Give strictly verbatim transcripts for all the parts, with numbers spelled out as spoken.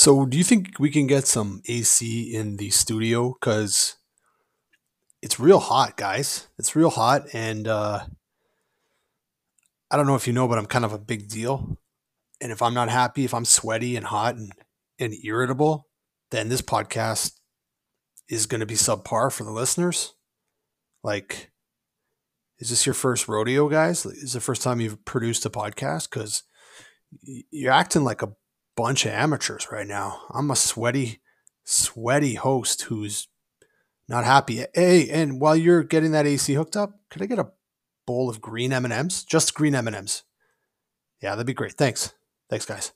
So, do you think we can get some A C in the studio? Because it's real hot, guys. It's real hot. And uh, I don't know if you know, but I'm kind of a big deal. And if I'm not happy, if I'm sweaty and hot and, and irritable, then this podcast is going to be subpar for the listeners. Like, is this your first rodeo, guys? Is this the first time you've produced a podcast? Because you're acting like a bunch of amateurs right now. I'm a sweaty, sweaty host who's not happy. Hey, and while you're getting that A C hooked up, could I get a bowl of green M and M's? Just green M and M's. Yeah, that'd be great. Thanks. Thanks, guys.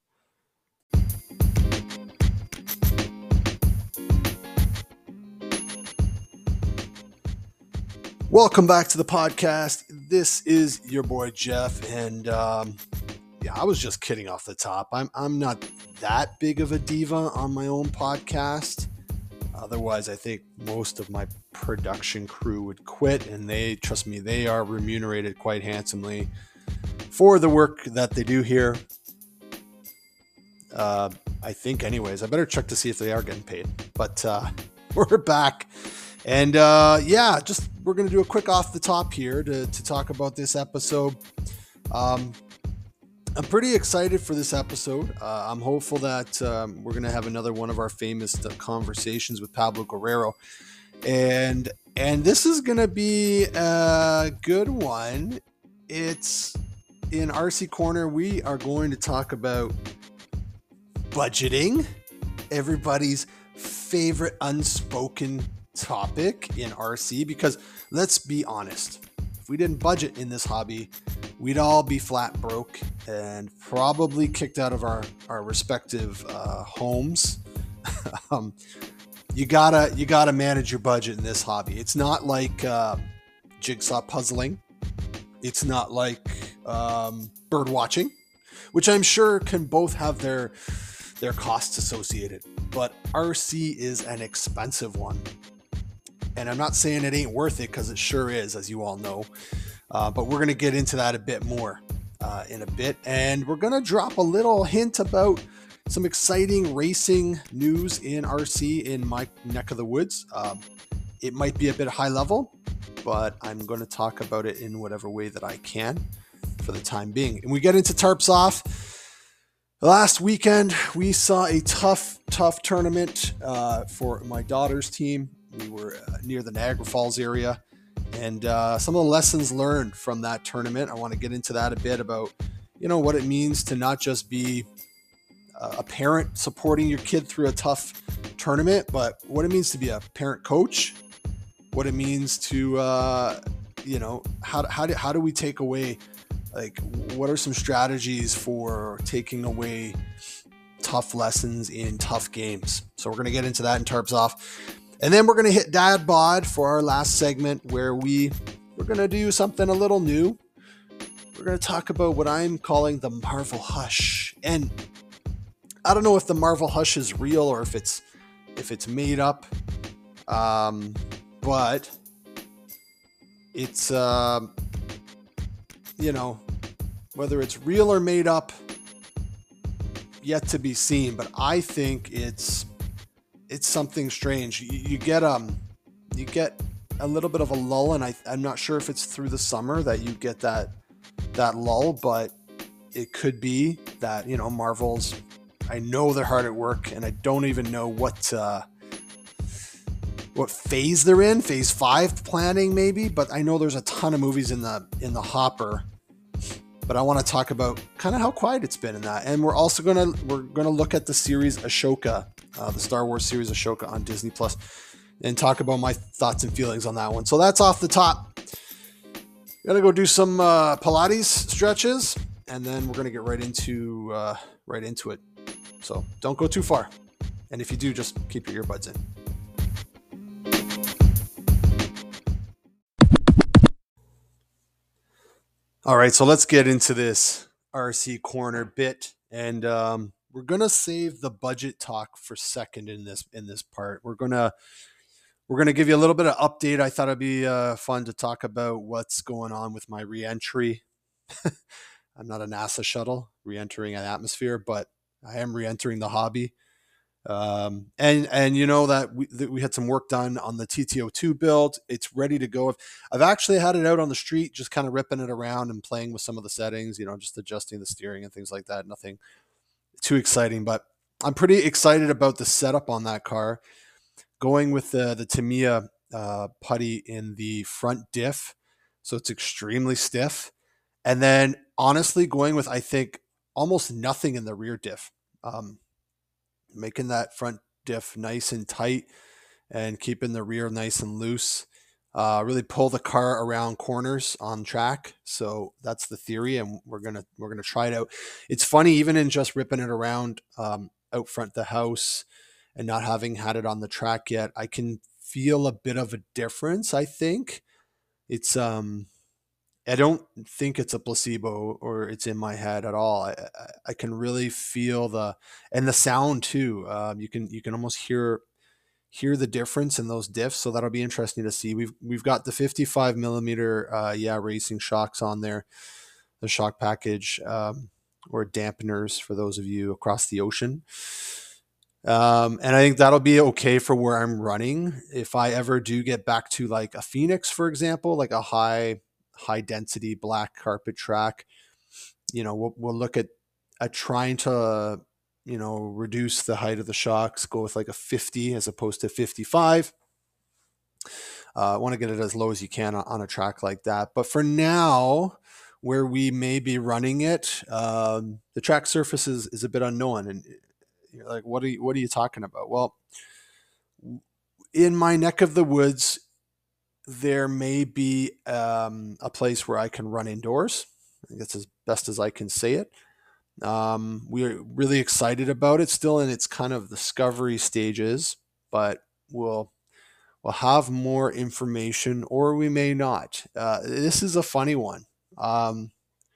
Welcome back to the podcast. This is your boy Jeff, and um, yeah, I was just kidding off the top. I'm I'm not that big of a diva on my own podcast. Otherwise, I think most of my production crew would quit, and they, trust me, they are remunerated quite handsomely for the work that they do here. Uh, I think, anyways, I better check to see if they are getting paid. But uh, we're back, and uh, yeah, just we're going to do a quick off the top here to to talk about this episode. Um, I'm pretty excited for this episode. Uh, I'm hopeful that um, we're going to have another one of our famous uh, conversations with Pablo Guerrero. And and this is going to be a good one. It's in R C Corner. We are going to talk about budgeting, everybody's favorite unspoken topic in R C, because let's be honest, if we didn't budget in this hobby, we'd all be flat broke and probably kicked out of our, our respective uh, homes. um, you gotta you gotta manage your budget in this hobby. It's not like uh, jigsaw puzzling. It's not like um, bird watching, which I'm sure can both have their their costs associated. But R C is an expensive one. And I'm not saying it ain't worth it, because it sure is, as you all know. Uh, but we're going to get into that a bit more uh, in a bit. And we're going to drop a little hint about some exciting racing news in R C in my neck of the woods. Um, it might be a bit high level, but I'm going to talk about it in whatever way that I can for the time being. And we get into Tarps Off. Last weekend, we saw a tough, tough tournament uh, for my daughter's team. We were uh, near the Niagara Falls area, and uh, some of the lessons learned from that tournament. I want to get into that a bit about, you know, what it means to not just be a parent supporting your kid through a tough tournament, but what it means to be a parent coach, what it means to, uh, you know, how, how, do, how do we take away, like, what are some strategies for taking away tough lessons in tough games? So we're going to get into that in Tarps Off. And then we're going to hit Dad Bod for our last segment, where we, we're going to do something a little new. We're going to talk about what I'm calling the Marvel Hush. And I don't know if the Marvel Hush is real or if it's if it's made up. Um, but it's, uh, you know, whether it's real or made up, yet to be seen. But I think it's it's something strange. You, you get um, you get a little bit of a lull, and I, I'm not sure if it's through the summer that you get that that lull, but it could be that, you know, Marvel's, I know they're hard at work, and I don't even know what uh, what phase they're in. Phase five planning, maybe, but I know there's a ton of movies in the in the hopper. But I want to talk about kind of how quiet it's been in that, and we're also gonna we're gonna look at the series Ashoka, uh, the Star Wars series Ashoka on Disney Plus, and talk about my thoughts and feelings on that one. So that's off the top. Gonna go do some uh, Pilates stretches, and then we're gonna get right into uh, right into it. So don't go too far, and if you do, just keep your earbuds in. All right, so let's get into this R C Corner bit, and um, we're gonna save the budget talk for second in this in this part. We're gonna we're gonna give you a little bit of update. I thought it'd be uh, fun to talk about what's going on with my reentry. I'm not a NASA shuttle re-entering an atmosphere, but I am re-entering the hobby. Um, and and you know that we that we had some work done on the T T O two build. It's ready to go. I've actually had it out on the street, just kind of ripping it around and playing with some of the settings. You know, just adjusting the steering and things like that. Nothing too exciting, but I'm pretty excited about the setup on that car. Going with the the Tamiya uh, putty in the front diff, so it's extremely stiff. And then honestly, going with I think almost nothing in the rear diff. Um, making that front diff nice and tight and keeping the rear nice and loose. Uh, really pull the car around corners on track. So that's the theory, and we're gonna we're gonna try it out. It's funny, even in just ripping it around um, out front the house and not having had it on the track yet, I can feel a bit of a difference. I think it's um I don't think it's a placebo or it's in my head at all. I, I, I can really feel the and the sound too. Um, you can you can almost hear hear the difference in those diffs. So that'll be interesting to see. We've we've got the fifty-five millimeter uh, yeah racing shocks on there, the shock package um, or dampeners for those of you across the ocean. Um, and I think that'll be okay for where I'm running. If I ever do get back to like a Phoenix, for example, like a high high density black carpet track, you know, we'll, we'll look at at trying to, you know, reduce the height of the shocks, go with like a fifty as opposed to fifty-five. Uh, I want to get it as low as you can on, on a track like that. But for now, where we may be running it, um, the track surface is, is a bit unknown. And you're like, what are you, what are you talking about? Well, in my neck of the woods, there may be um, a place where I can run indoors. I think that's as best as I can say it. Um, we're really excited about it, still in its kind of discovery stages, but we'll we'll have more information, or we may not. Uh, this is a funny one. Um,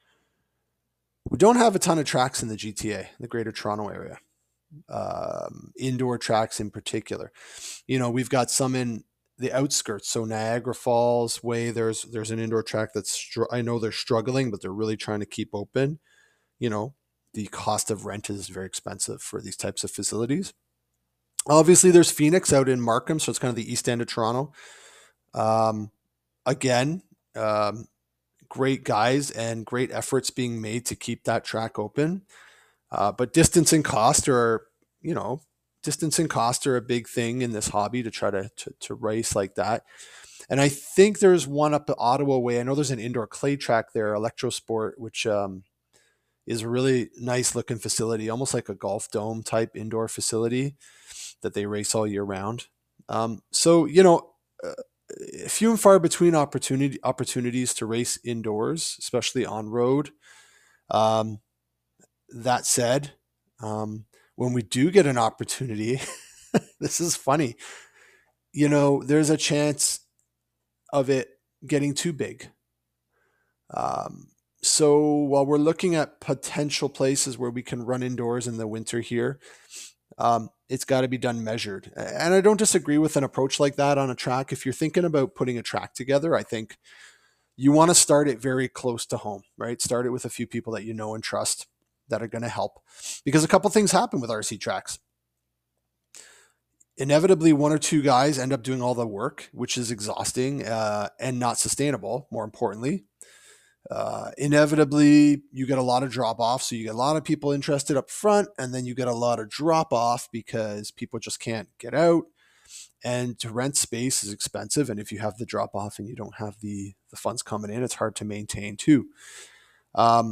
we don't have a ton of tracks in the G T A, the Greater Toronto Area, um, indoor tracks in particular. You know, we've got some in the outskirts, so Niagara Falls way. There's there's an indoor track that's str- I know they're struggling, but they're really trying to keep open. You know, the cost of rent is very expensive for these types of facilities. Obviously, there's Phoenix out in Markham, so it's kind of the east end of Toronto. Um, again, um, great guys and great efforts being made to keep that track open. Uh, but distance and cost are, you know, distance and cost are a big thing in this hobby to try to, to, to race like that. And I think there's one up at Ottawa way. I know there's an indoor clay track there, Electrosport, which um, is a really nice looking facility, almost like a golf dome type indoor facility that they race all year round. Um, so, you know, uh, few and far between opportunity opportunities to race indoors, especially on road. Um, that said, um, when we do get an opportunity, this is funny. You know, there's a chance of it getting too big. Um, so while we're looking at potential places where we can run indoors in the winter here, um, it's got to be done measured. And I don't disagree with an approach like that on a track. If you're thinking about putting a track together, I think you want to start it very close to home, right? Start it with a few people that you know and trust that are going to help. Because a couple things happen with R C tracks. Inevitably, one or two guys end up doing all the work, which is exhausting uh, and not sustainable, more importantly. Uh, inevitably, you get a lot of drop off. So you get a lot of people interested up front, and then you get a lot of drop off because people just can't get out. And to rent space is expensive. And if you have the drop off and you don't have the, the funds coming in, it's hard to maintain too. Um,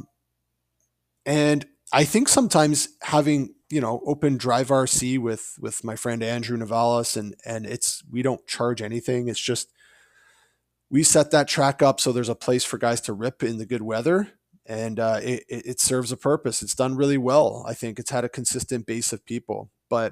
and I think sometimes having, you know, open drive R C with, with my friend Andrew Navalis, and, and it's, we don't charge anything. It's just, we set that track up so there's a place for guys to rip in the good weather, and uh, it, it serves a purpose. It's done really well. I think it's had a consistent base of people. But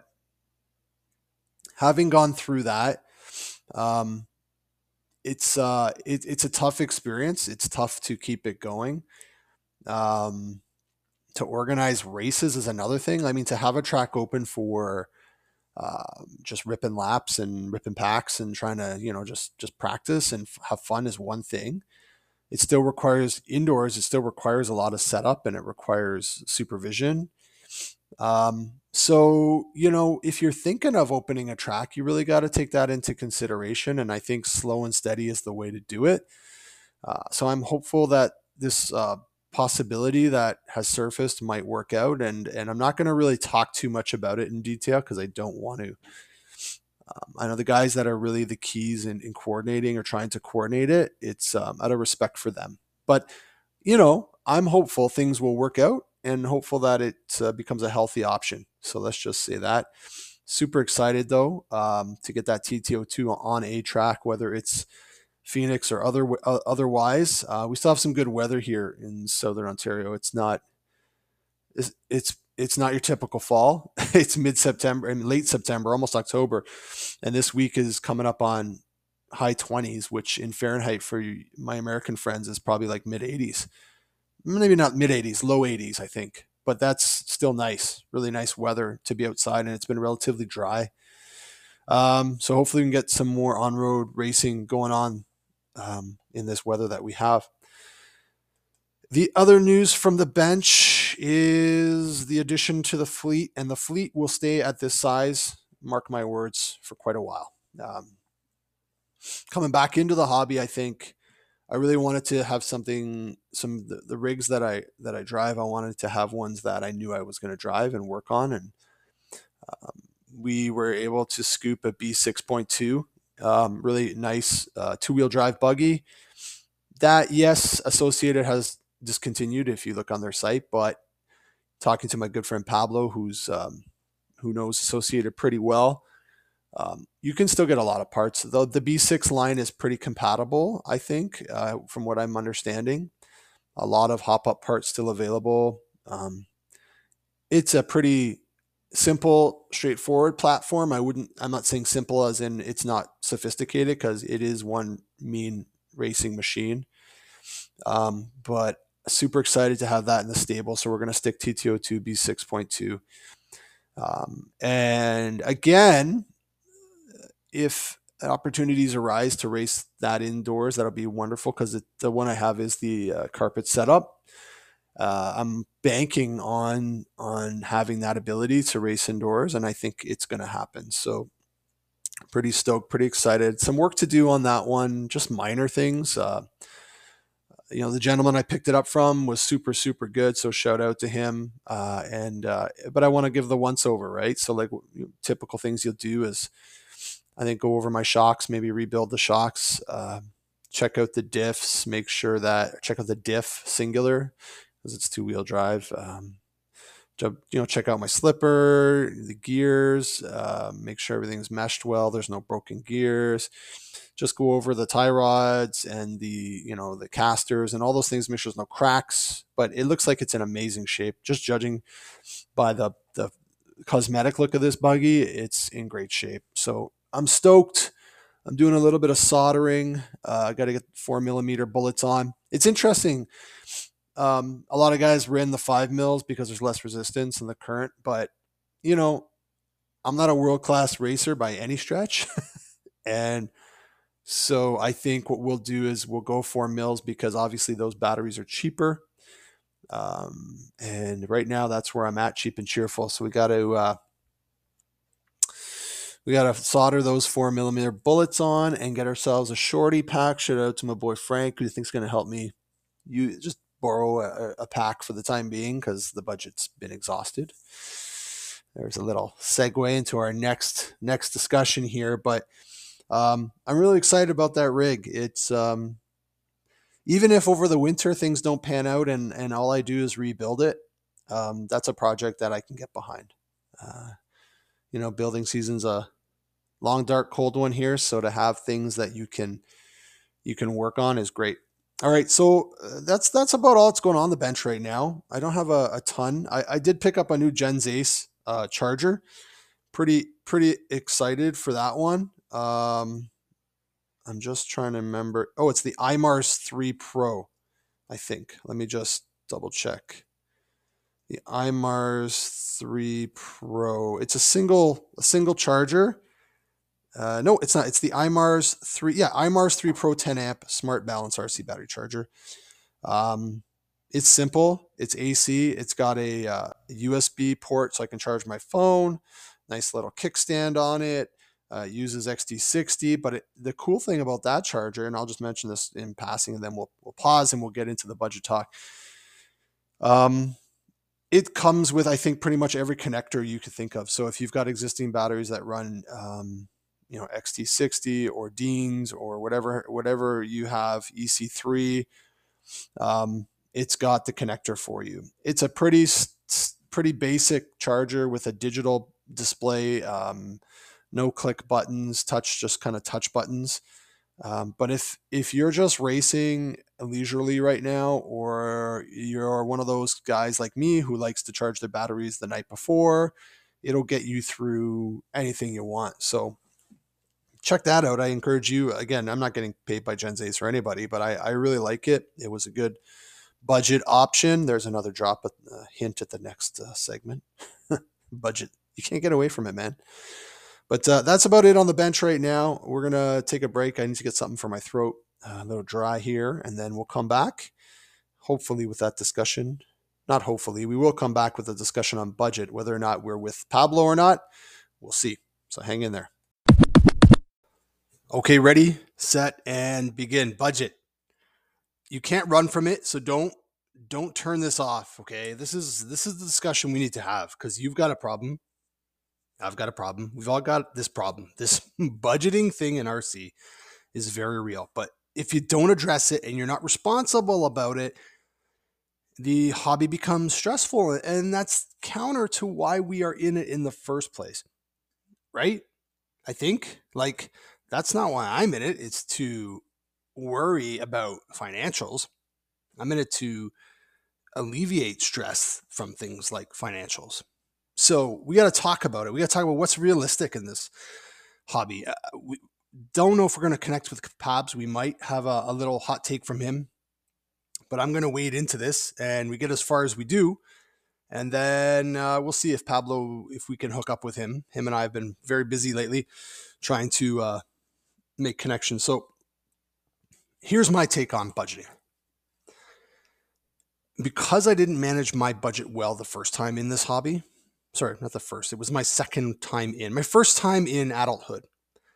having gone through that, um, it's uh, it, it's a tough experience. It's tough to keep it going. Um, to organize races is another thing. I mean, to have a track open for uh, just ripping laps and ripping packs and trying to, you know, just just practice and f- have fun is one thing. It still requires indoors. It still requires a lot of setup, and it requires supervision. Um, so, you know, if you're thinking of opening a track, you really got to take that into consideration. And I think slow and steady is the way to do it. Uh, so I'm hopeful that this uh, possibility that has surfaced might work out. And, and I'm not going to really talk too much about it in detail because I don't want to. Um, I know the guys that are really the keys in, in coordinating or trying to coordinate it, it's um, out of respect for them. But, you know, I'm hopeful things will work out and hopeful that it uh, becomes a healthy option. So let's just say that. Super excited though um, to get that T T O two on a track, whether it's Phoenix or other uh, otherwise. Uh, we still have some good weather here in Southern Ontario. It's not it's it's, it's not your typical fall. It's mid September and late September, almost October, and this week is coming up on high twenties, which in Fahrenheit for my American friends is probably like mid eighties. Maybe not mid eighties, low eighties, I think. But that's still nice, really nice weather to be outside, and it's been relatively dry. Um, so hopefully we can get some more on-road racing going on um, in this weather that we have. The other news from the bench is the addition to the fleet, and the fleet will stay at this size, mark my words, for quite a while. Um, coming back into the hobby, I think I really wanted to have something, some the, the rigs that I that I drive. I wanted to have ones that I knew I was going to drive and work on, and um, we were able to scoop a B six point two, um, really nice uh, two wheel drive buggy. That yes, Associated has discontinued if you look on their site, but talking to my good friend Pablo, who's um, who knows Associated pretty well, um, you can still get a lot of parts. Though the B six line is pretty compatible, I think, uh, from what I'm understanding. A lot of hop up parts still available. Um, it's a pretty simple, straightforward platform. I wouldn't. I'm not saying simple as in it's not sophisticated because it is one mean racing machine. Um, but super excited to have that in the stable. So we're going to stick T T O two B six point two. Um, and again, if opportunities arise to race that indoors, that'll be wonderful because the one I have is the uh, carpet setup. Uh, I'm banking on on having that ability to race indoors, and I think it's going to happen. So pretty stoked, pretty excited. Some work to do on that one, just minor things. Uh, you know, the gentleman I picked it up from was super, super good. So shout out to him. Uh, and, uh, but I want to give the once over, right? So like you know, typical things you'll do is I think go over my shocks, maybe rebuild the shocks, uh, check out the diffs, make sure that check out the diff singular because it's two wheel drive. Um, you know, check out my slipper, the gears, uh, make sure everything's meshed well. There's no broken gears. Just go over the tie rods and the, you know, the casters and all those things. Make sure there's no cracks, but it looks like it's in amazing shape. Just judging by the, the cosmetic look of this buggy, it's in great shape. So I'm stoked. I'm doing a little bit of soldering. Uh, I got to get four millimeter bullets on. It's interesting. Um, a lot of guys ran the five mils because there's less resistance in the current, but you know, I'm not a world-class racer by any stretch. And so I think what we'll do is we'll go four mils because obviously those batteries are cheaper. Um, and right now that's where I'm at, cheap and cheerful. So we got to, uh, we got to solder those four millimeter bullets on and get ourselves a shorty pack. Shout out to my boy Frank, who I think is going to help me. You just borrow a, a pack for the time being because the budget's been exhausted. There's a little segue into our next next discussion here, but um, I'm really excited about that rig. It's um, even if over the winter things don't pan out and and all I do is rebuild it, um, that's a project that I can get behind. Uh, you know, building season's a long, dark, cold one here, so to have things that you can you can work on is great. All right, so uh, that's that's about all that's going on the bench right now. I don't have a, a ton. I, I did pick up a new Gens Ace uh, charger. Pretty pretty excited for that one. Um, I'm just trying to remember. Oh, it's the iMars three Pro, I think. Let me just double check. The iMars three Pro. It's a single a single charger. Uh, no, it's not. It's the iMars three. Yeah, iMars three Pro ten amp smart balance R C battery charger. Um, It's simple. It's A C. It's got a uh, U S B port so I can charge my phone. Nice little kickstand on it. Uh, uses X T sixty. But it, the cool thing about that charger, and I'll just mention this in passing, and then we'll we'll pause and we'll get into the budget talk. Um, it comes with, I think, pretty much every connector you could think of. So if you've got existing batteries that run, um, you know, X T sixty or Deans or whatever whatever you have, E C three. Um, it's got the connector for you. It's a pretty pretty basic charger with a digital display, um, no click buttons, touch just kind of touch buttons. Um, but if if you're just racing leisurely right now, or you're one of those guys like me who likes to charge their batteries the night before, it'll get you through anything you want. So check that out. I encourage you. Again, I'm not getting paid by Gensace or anybody, but I, I really like it. It was a good budget option. There's another drop, a uh, hint at the next uh, segment. Budget. You can't get away from it, man. But uh, that's about it on the bench right now. We're going to take a break. I need to get something for my throat. Uh, a little dry here, and then we'll come back, hopefully, with that discussion. Not hopefully. We will come back with a discussion on budget. Whether or not we're with Pablo or not, we'll see. So hang in there. Okay, ready, set, and begin. Budget. You can't run from it, so don't don't turn this off, okay? This is this is the discussion we need to have, because you've got a problem. I've got a problem. We've all got this problem. This budgeting thing in R C is very real. But if you don't address it and you're not responsible about it, the hobby becomes stressful, and that's counter to why we are in it in the first place, right? I think, like, that's not why I'm in it. It's to worry about financials. I'm in it to alleviate stress from things like financials. So we got to talk about it. We got to talk about what's realistic in this hobby. Uh, we don't know if we're going to connect with Pabs. We might have a, a little hot take from him, but I'm going to wade into this, and we get as far as we do. And then uh, we'll see if Pablo, if we can hook up with him. Him and I have been very busy lately trying to uh, make connections. So here's my take on budgeting. Because I didn't manage my budget well the first time in this hobby, sorry, not the first, it was my second time in, my first time in adulthood,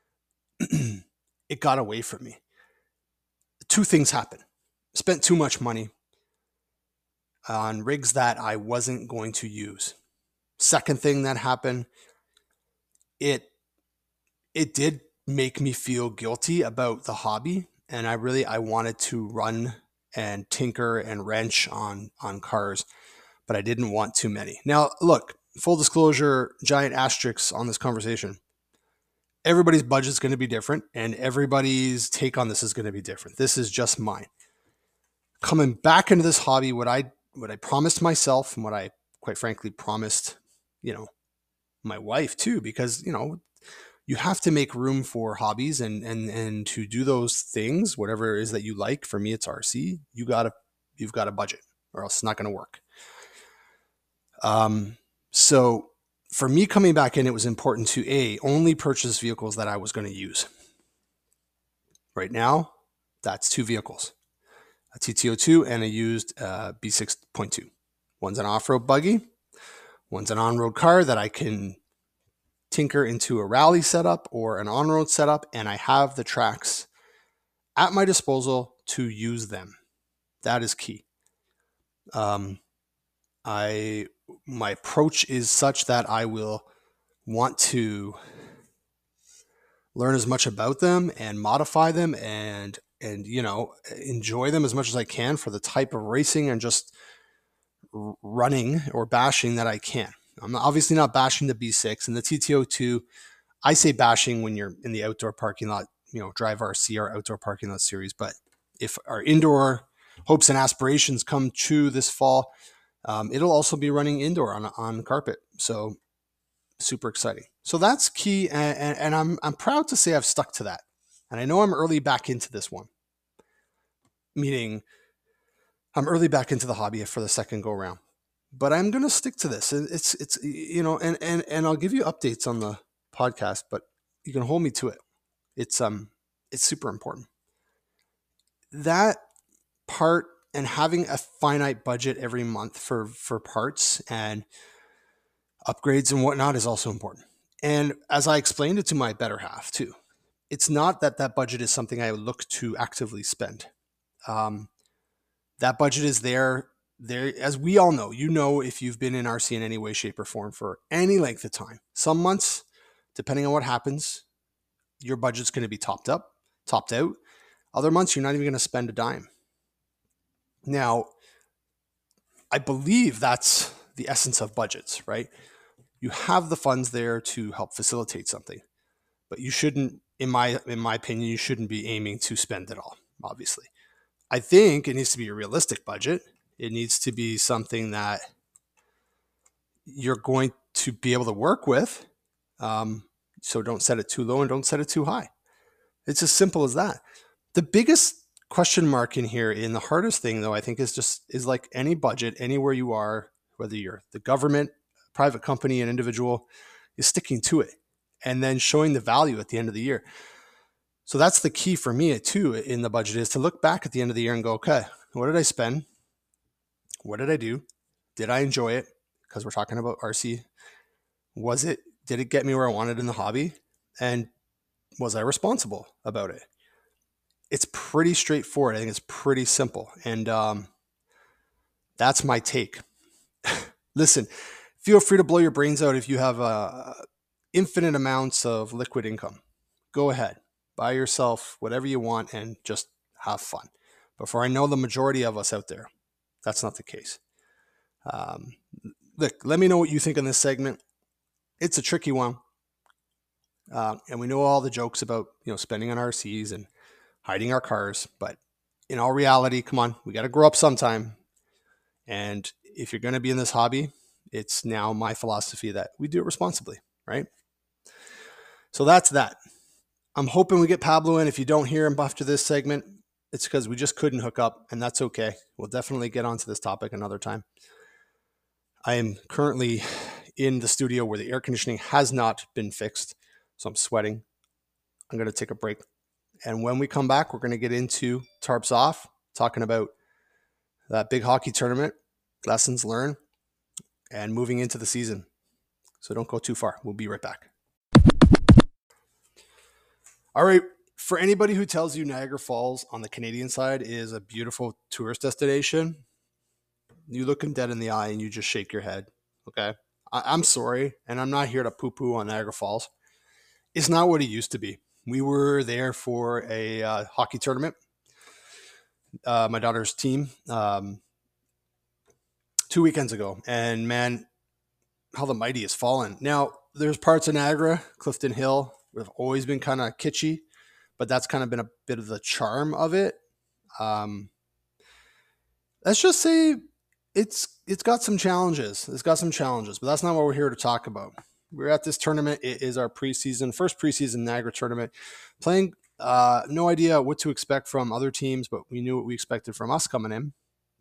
it got away from me. Two things happened. Spent too much money on rigs that I wasn't going to use. Second thing that happened, it it did make me feel guilty about the hobby, and I really I wanted to run and tinker and wrench on on cars, but I didn't want too many. Now, look, full disclosure, giant asterisks on this conversation. Everybody's budget is going to be different, and everybody's take on this is going to be different. This is just mine. Coming back into this hobby, what I what I promised myself, and what I quite frankly promised, you know, my wife too, because, you know, you have to make room for hobbies, and and and to do those things, whatever it is that you like. For me, it's R C. You gotta you've got a budget, or else it's not going to work. Um, so for me coming back in, it was important to a only purchase vehicles that I was going to use. Right now, that's two vehicles, a T T O two and a used uh, B six point two. One's an off-road buggy. One's an on-road car that I can tinker into a rally setup or an on-road setup, and I have the tracks at my disposal to use them. That is key. Um, I my approach is such that I will want to learn as much about them and modify them, and and you know, enjoy them as much as I can for the type of racing and just r- running or bashing that I can. I'm obviously not bashing the B six and the T T O two. I say bashing when you're in the outdoor parking lot, you know, Drive R C, our outdoor parking lot series. But if our indoor hopes and aspirations come true this fall, um, it'll also be running indoor on on carpet. So super exciting. So that's key, and, and, and I'm I'm proud to say I've stuck to that. And I know I'm early back into this one, meaning I'm early back into the hobby for the second go round. But I'm going to stick to this. It's, it's, you know, and, and, and I'll give you updates on the podcast, but you can hold me to it. It's, um, it's super important. That part and having a finite budget every month for for parts and upgrades and whatnot is also important. And as I explained it to my better half too, it's not that that budget is something I look to actively spend. Um, that budget is there. There, as we all know, you know, if you've been in R C in any way, shape, or form for any length of time, some months, depending on what happens, your budget's going to be topped up, topped out. Other months, you're not even going to spend a dime. Now, I believe that's the essence of budgets, right? You have the funds there to help facilitate something, but you shouldn't, in my in my opinion, you shouldn't be aiming to spend it all. Obviously, I think it needs to be a realistic budget. It needs to be something that you're going to be able to work with. Um, so don't set it too low and don't set it too high. It's as simple as that. The biggest question mark in here, in the hardest thing though, I think is just is like any budget, anywhere you are, whether you're the government, private company, an individual, is sticking to it and then showing the value at the end of the year. So that's the key for me too in the budget, is to look back at the end of the year and go, okay, what did I spend? What did I do? Did I enjoy it? Because we're talking about R C. Was it, did it get me where I wanted in the hobby? And was I responsible about it? It's pretty straightforward. I think it's pretty simple. And um, that's my take. Listen, feel free to blow your brains out if you have uh, infinite amounts of liquid income. Go ahead, buy yourself whatever you want and just have fun. But for I know the majority of us out there, that's not the case. Um, look, let me know what you think on this segment. It's a tricky one. Uh, and we know all the jokes about, you know, spending on R Cs and hiding our cars. But in all reality, come on, we got to grow up sometime. And if you're going to be in this hobby, it's now my philosophy that we do it responsibly, right? So that's that. I'm hoping we get Pablo in. If you don't hear him after this segment, it's because we just couldn't hook up, and that's okay. We'll definitely get onto this topic another time. I am currently in the studio where the air conditioning has not been fixed, so I'm sweating. I'm going to take a break. And when we come back, we're going to get into Tarps Off, talking about that big hockey tournament, lessons learned, and moving into the season. So don't go too far. We'll be right back. All right. For anybody who tells you Niagara Falls on the Canadian side is a beautiful tourist destination, you look them dead in the eye and you just shake your head. Okay. I- I'm sorry. And I'm not here to poo-poo on Niagara Falls. It's not what it used to be. We were there for a uh, hockey tournament. Uh, my daughter's team um, two weekends ago. And man, how the mighty has fallen. Now, there's parts of Niagara, Clifton Hill, have always been kind of kitschy, but that's kind of been a bit of the charm of it. Um, let's just say it's it's got some challenges. It's got some challenges, but that's not what we're here to talk about. We're at this tournament. It is our preseason, first preseason Niagara tournament. Playing, uh, no idea what to expect from other teams, but we knew what we expected from us coming in.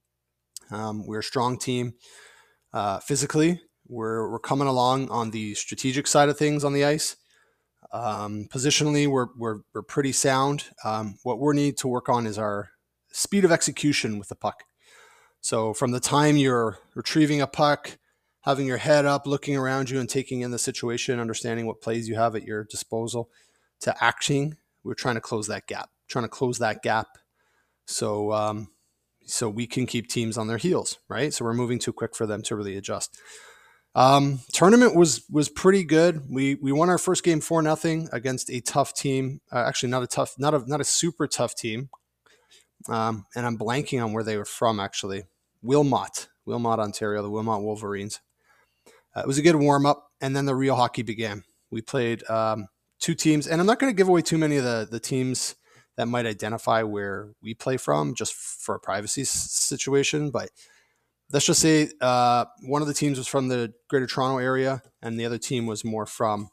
Um, we're a strong team uh, physically. We're we're coming along on the strategic side of things on the ice. Um, positionally, we're we're we're pretty sound. Um, what we need to work on is our speed of execution with the puck. So from the time you're retrieving a puck, having your head up, looking around you and taking in the situation, understanding what plays you have at your disposal, to acting, we're trying to close that gap, trying to close that gap. So, um, so we can keep teams on their heels, right? So we're moving too quick for them to really adjust. Um, tournament was was pretty good. We we won our first game four nothing against a tough team. Uh, actually, not a tough, not a not a super tough team. Um, and I'm blanking on where they were from. Actually, Wilmot, Wilmot, Ontario, the Wilmot Wolverines. Uh, it was a good warm up, and then the real hockey began. We played um, two teams, and I'm not going to give away too many of the the teams that might identify where we play from, just for a privacy s- situation, but. Let's just say uh, one of the teams was from the Greater Toronto area, and the other team was more from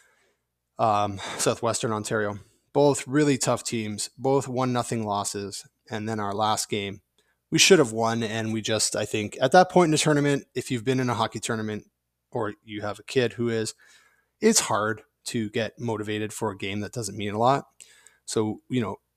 um, Southwestern Ontario. Both really tough teams, both one nothing losses. And then our last game, we should have won. And we just, I think, at that point in the tournament, if you've been in a hockey tournament or you have a kid who is, it's hard to get motivated for a game that doesn't mean a lot. So, you know,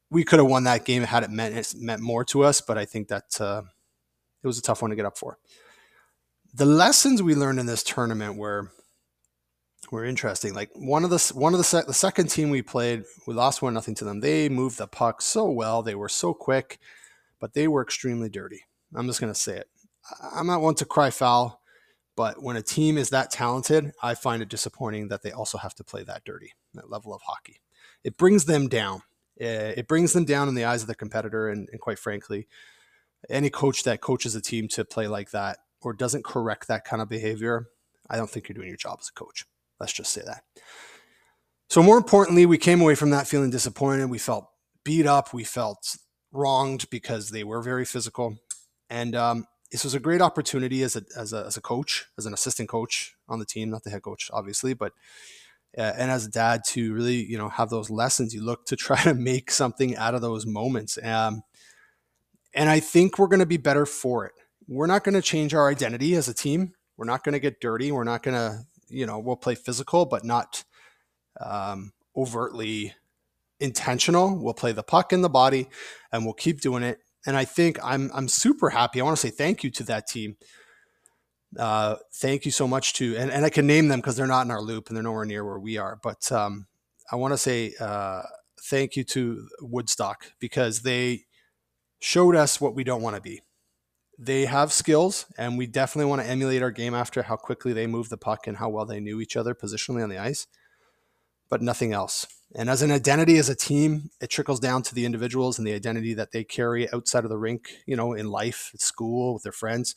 we could have won that game had it meant it meant more to us, but I think that uh, it was a tough one to get up for. The lessons we learned in this tournament were were interesting. Like one of the one of the, sec- the second team we played, we lost one nothing to them. They moved the puck so well, they were so quick, but they were extremely dirty. I'm just going to say it. I'm not one to cry foul, but when a team is that talented, I find it disappointing that they also have to play that dirty, that level of hockey. It brings them down. It brings them down in the eyes of the competitor, and, and quite frankly, any coach that coaches a team to play like that or doesn't correct that kind of behavior, I don't think you're doing your job as a coach. Let's just say that. So more importantly, we came away from that feeling disappointed. We felt beat up. We felt wronged because they were very physical. And um, this was a great opportunity as a, as a as a coach, as an assistant coach on the team, not the head coach, obviously, but uh, and as a dad to really, you know, have those lessons. You look to try to make something out of those moments. Um, and I think we're going to be better for it. We're not going to change our identity as a team. We're not going to get dirty. We're not going to, you know, we'll play physical, but not um, overtly intentional. We'll play the puck in the body and we'll keep doing it. And I think I'm, I'm super happy. I want to say thank you to that team. Uh, thank you so much to, and, and I can name them because they're not in our loop and they're nowhere near where we are. But um, I want to say uh, thank you to Woodstock because they showed us what we don't want to be. They have skills, and we definitely want to emulate our game after how quickly they move the puck and how well they knew each other positionally on the ice, but nothing else. And as an identity, as a team, it trickles down to the individuals and the identity that they carry outside of the rink, you know, in life, at school, with their friends.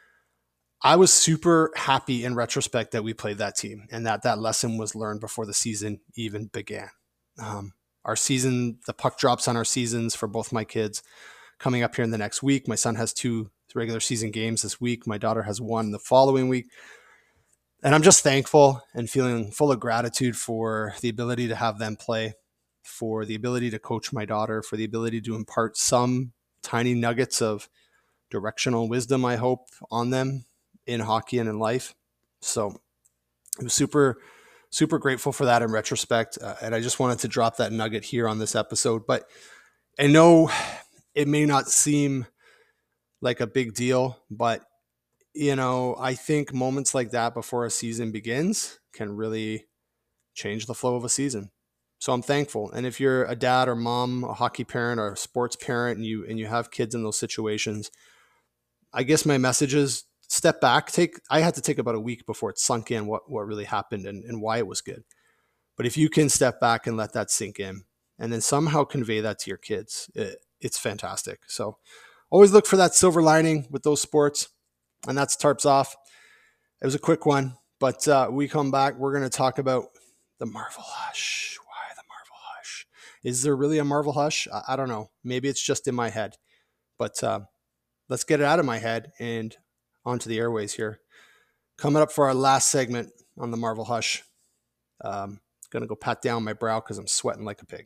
I was super happy in retrospect that we played that team and that that lesson was learned before the season even began. Um, our season, the puck drops on our seasons for both my kids coming up here in the next week. My son has two regular season games this week. My daughter has one the following week. And I'm just thankful and feeling full of gratitude for the ability to have them play, for the ability to coach my daughter, for the ability to impart some tiny nuggets of directional wisdom, I hope, on them in hockey and in life. So I'm super, super grateful for that in retrospect. Uh, and I just wanted to drop that nugget here on this episode. But I know it may not seem like a big deal, but you know, I think moments like that before a season begins can really change the flow of a season. So I'm thankful. And if you're a dad or mom, a hockey parent or a sports parent, and you and you have kids in those situations, I guess my message is step back. Take I had to take about a week before it sunk in what, what really happened and, and why it was good. But if you can step back and let that sink in and then somehow convey that to your kids, it, it's fantastic. So always look for that silver lining with those sports. And that's Tarps Off. It was a quick one, but uh, we come back. We're going to talk about the Marvel Hush. Why the Marvel Hush? Is there really a Marvel Hush? I, I don't know. Maybe it's just in my head. But uh, let's get it out of my head and onto the airways here. Coming up for our last segment on the Marvel Hush. Um, going to go pat down my brow because I'm sweating like a pig.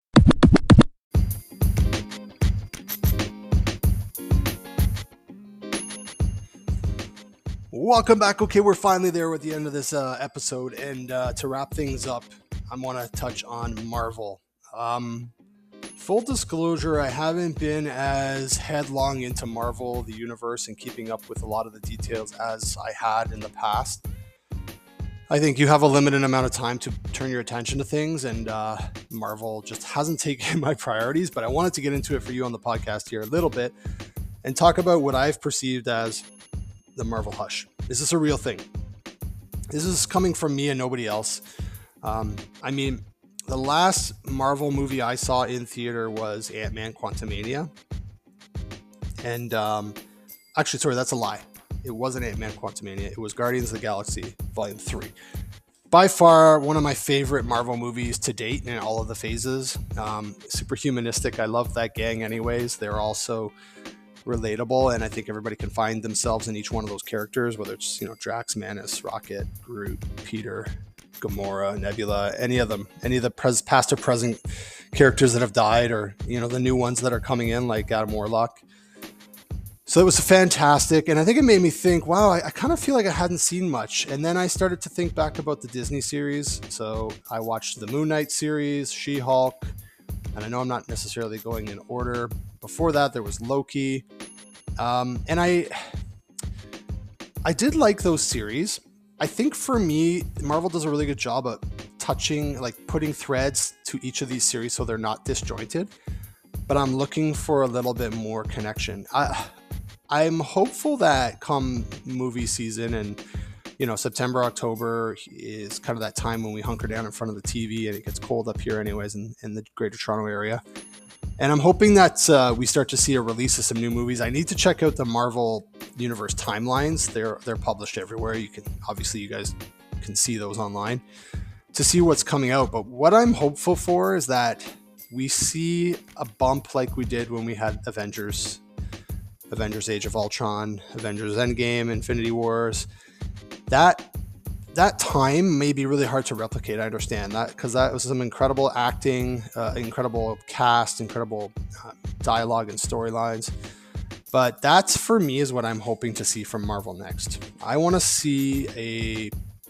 Welcome back. Okay, we're finally there with the end of this uh, episode. And uh, to wrap things up, I want to touch on Marvel. Um, full disclosure, I haven't been as headlong into Marvel, the universe, and keeping up with a lot of the details as I had in the past. I think you have a limited amount of time to turn your attention to things, and uh, Marvel just hasn't taken my priorities, but I wanted to get into it for you on the podcast here a little bit and talk about what I've perceived as the Marvel Hush. Is this a real thing? This is coming from me and nobody else. Um, I mean, the last Marvel movie I saw in theater was Ant-Man Quantumania. And um, actually, sorry, that's a lie. It wasn't Ant-Man Quantumania. It was Guardians of the Galaxy Volume three. By far, one of my favorite Marvel movies to date in all of the phases. Um, super humanistic. I love that gang anyways. They're also relatable, and I think everybody can find themselves in each one of those characters, whether it's, you know, Drax, Manus, Rocket, Groot, Peter, Gamora, Nebula, any of them, any of the pres- past or present characters that have died, or, you know, the new ones that are coming in, like Adam Warlock. So it was fantastic, and I think it made me think, wow, I, I kind of feel like I hadn't seen much. And then I started to think back about the Disney series. So I watched the Moon Knight series, She-Hulk, And I know I'm not necessarily going in order. Before that, there was Loki. Um, and I, I did like those series. I think for me, Marvel does a really good job of touching, like putting threads to each of these series so they're not disjointed. But I'm looking for a little bit more connection. I, I'm hopeful that come movie season and, you know, September, October is kind of that time when we hunker down in front of the T V, and it gets cold up here anyways in, in the Greater Toronto area. And I'm hoping that uh, we start to see a release of some new movies. I need to check out the Marvel Universe timelines. They're they're published everywhere. You can obviously you guys can see those online to see what's coming out. But what I'm hopeful for is that we see a bump like we did when we had Avengers, Avengers Age of Ultron, Avengers Endgame, Infinity Wars. That that time may be really hard to replicate. I understand that because that was some incredible acting, uh, incredible cast, incredible uh, dialogue and storylines. But that's for me is what I'm hoping to see from Marvel next. I want to see a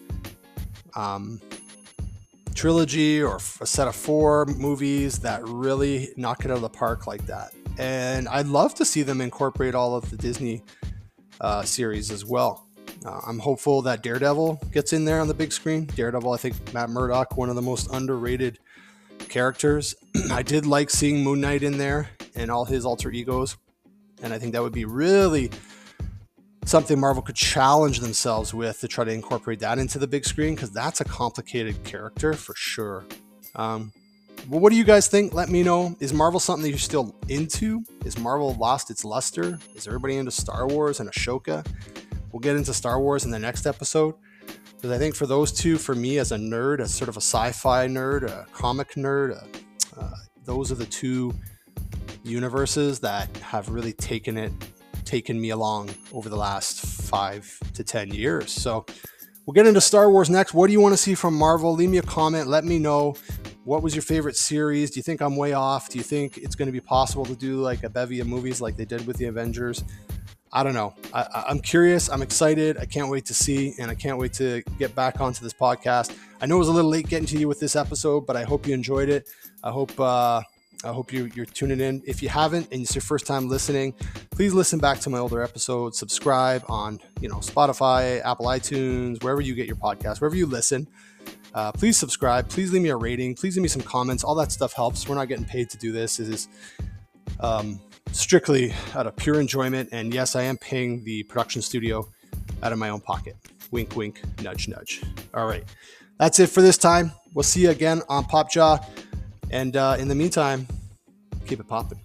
um, trilogy or a set of four movies that really knock it out of the park like that. And I'd love to see them incorporate all of the Disney uh, series as well. Uh, I'm hopeful that Daredevil gets in there on the big screen. Daredevil, I think Matt Murdock, one of the most underrated characters. I did like seeing Moon Knight in there and all his alter egos. And I think that would be really something Marvel could challenge themselves with to try to incorporate that into the big screen, because that's a complicated character for sure. Um, well, what do you guys think? Let me know. Is Marvel something that you're still into? Is Marvel lost its luster? Is everybody into Star Wars and Ahsoka? We'll get into Star Wars in the next episode, because I think for those two, for me as a nerd, as sort of a sci-fi nerd, a comic nerd, uh, uh, those are the two universes that have really taken it, taken me along over the last five to ten years. So we'll get into Star Wars next. What do you want to see from Marvel? Leave me a comment. Let me know. What was your favorite series? Do you think I'm way off? Do you think it's going to be possible to do like a bevy of movies like they did with the Avengers? I don't know. I, I'm curious. I'm excited. I can't wait to see, and I can't wait to get back onto this podcast. I know it was a little late getting to you with this episode, but I hope you enjoyed it. I hope uh, I hope you, you're tuning in. If you haven't and it's your first time listening, please listen back to my older episodes. Subscribe on you know Spotify, Apple iTunes, wherever you get your podcast, wherever you listen. Uh, please subscribe. Please leave me a rating. Please leave me some comments. All that stuff helps. We're not getting paid to do this. It is um, strictly out of pure enjoyment. And yes, I am paying the production studio out of my own pocket. Wink, wink, nudge, nudge. All right. That's it for this time. We'll see you again on Popjaw. And uh, in the meantime, keep it popping.